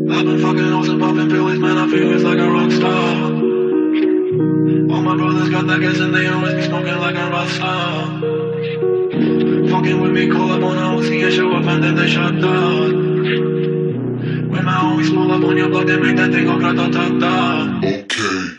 I've been fucking hoes and popping pills, man, I feel it's like a rock star. All my brothers got that gas and they always be smoking like a rock star. Fucking with me, call up on a Uzi and show up and then they shut down. When my homies pull up on your block, they make that thing go grata-ta-ta. Okay.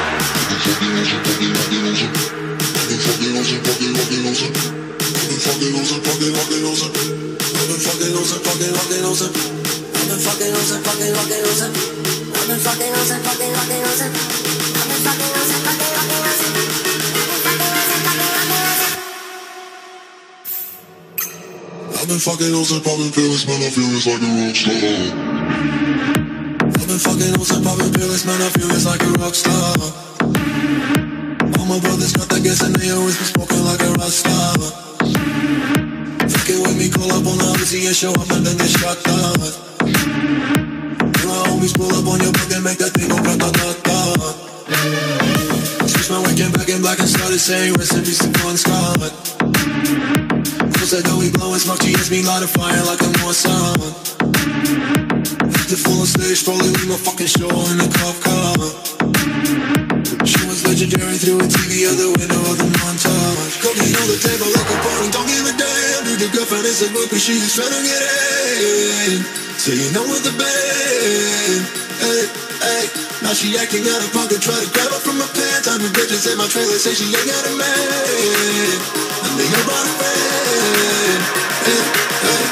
I've been fucking hoes and popping pills, man, I feel it's like a rock star. I've been fucking hoes and popping pills, man, I feel it's like a rock star. All my brothers got that gas and they always be smoking like a rock star. Fucking with me, call up on the Uzi and show up and then they shut down. When my homies pull up on your block, they make that thing go grata-ta-ta. Switch my weekend back in black and started saying rest in peace to Bon Scott. Said that we blowin' smoke, she hits me light a fire like a Mossad. Acted full on stage, probably leave my fucking show in a cop car. She was legendary through a TV out the window of the montage. Cocaine on the table like a party, don't give a damn. Dude, the girlfriend is a groupie, she just tryna get in. So you know with the band, hey, hey. Now she acting out of pocket, try to grab her from my pants. I'm a bitches in my trailer, say she ain't got a man. And they ain't about a man, hey, hey.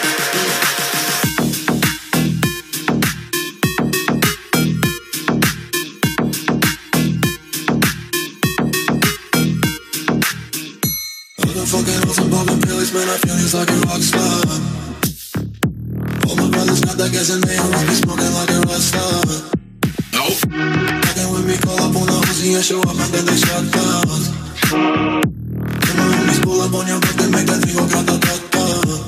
I've been fucking hoes and popping pills, man, I feel it's like a rock star. All my brothers got that gas and they always be smoking like a rock star. Fucking with me, call up on the Uzi and show up and then they shut down. When my homies pull up on your block, they make that thing go grata-ta-ta.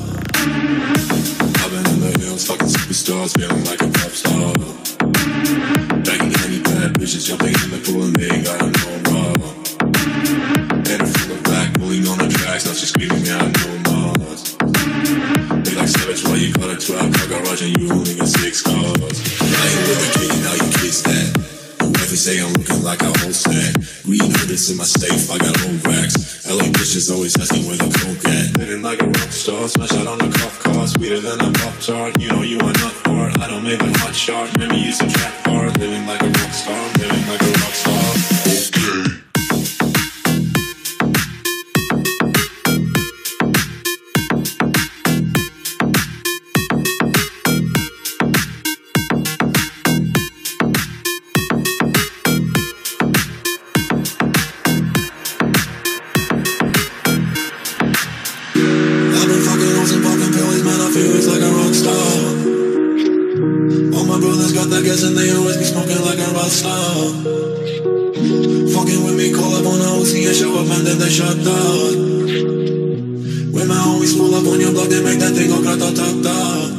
I've been in the hills, fucking superstars, feeling like a pop star. Banging any bad bitches, jumping in the pool and they ain't got no raw. Had her full of black, pulling on the tracks, now she's screaming out no more. They like savage, why you call it 12 car garage and you only got 6 cars. I ain't with a kid, now you kids that. Whoever say I'm looking like a whole stack. Green hundreds in my safe, I got old racks. LA bitches always asking where the coke at. Living like a rock star, smash out on the cop car. Sweeter than a pop tart, you know you are not hard. I don't make a hot shot, maybe use a track bar. Living like a rock star, living like a rock star. Okay. I guess and they always be smoking like a rock star. Fucking with me, call up on a Uzi and show up and then they shut down. When my homies pull up on your block, they make that thing go grata-ta-ta.